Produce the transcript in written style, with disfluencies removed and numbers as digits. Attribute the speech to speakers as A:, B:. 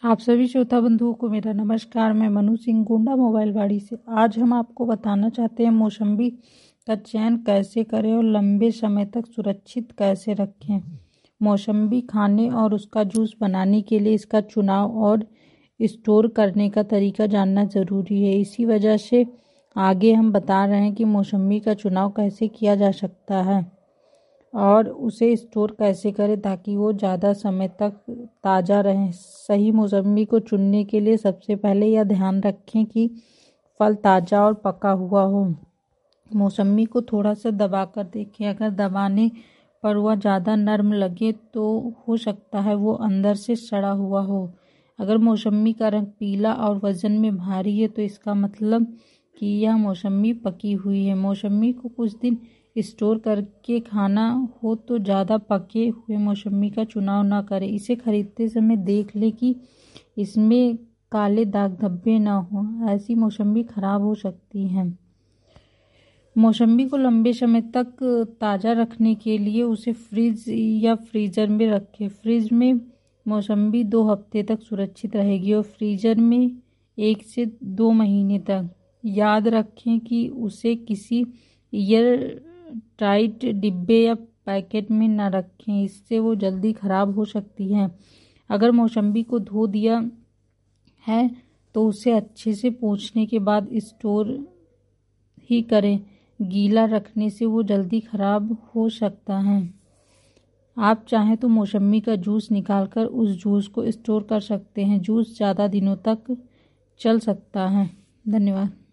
A: आप सभी श्रोता बंधुओं को मेरा नमस्कार। मैं मनु सिंह गोंडा मोबाइल वाड़ी से। आज हम आपको बताना चाहते हैं मौसम्बी का चयन कैसे करें और लंबे समय तक सुरक्षित कैसे रखें। मौसम्बी खाने और उसका जूस बनाने के लिए इसका चुनाव और स्टोर करने का तरीका जानना ज़रूरी है। इसी वजह से आगे हम बता रहे हैं कि मौसम्बी का चुनाव कैसे किया जा सकता है और उसे स्टोर कैसे करें ताकि वो ज़्यादा समय तक ताज़ा रहें। सही मौसम्बी को चुनने के लिए सबसे पहले यह ध्यान रखें कि फल ताज़ा और पका हुआ हो। मौसम्बी को थोड़ा सा दबा कर देखें। अगर दबाने पर वह ज़्यादा नरम लगे तो हो सकता है वो अंदर से सड़ा हुआ हो। अगर मौसम्बी का रंग पीला और वज़न में भारी है तो इसका मतलब कि यह मौसम्बी पकी हुई है। मौसम्बी को कुछ दिन स्टोर करके खाना हो तो ज़्यादा पके हुए मौसम्बी का चुनाव ना करें। इसे खरीदते समय देख लें कि इसमें काले दाग धब्बे ना हो, ऐसी मौसम्बी खराब हो सकती है। मौसम्बी को लंबे समय तक ताज़ा रखने के लिए उसे फ्रिज या फ्रीज़र में रखें। फ्रिज में मौसम्बी 2 हफ्ते तक सुरक्षित रहेगी और फ्रीज़र में 1 से 2 महीने तक। याद रखें कि उसे किसी एयर टाइट डिब्बे या पैकेट में न रखें, इससे वो जल्दी ख़राब हो सकती है। अगर मौसम्बी को धो दिया है तो उसे अच्छे से पोंछने के बाद स्टोर ही करें। गीला रखने से वो जल्दी ख़राब हो सकता है। आप चाहें तो मौसम्बी का जूस निकालकर उस जूस को स्टोर कर सकते हैं। जूस ज़्यादा दिनों तक चल सकता है। धन्यवाद।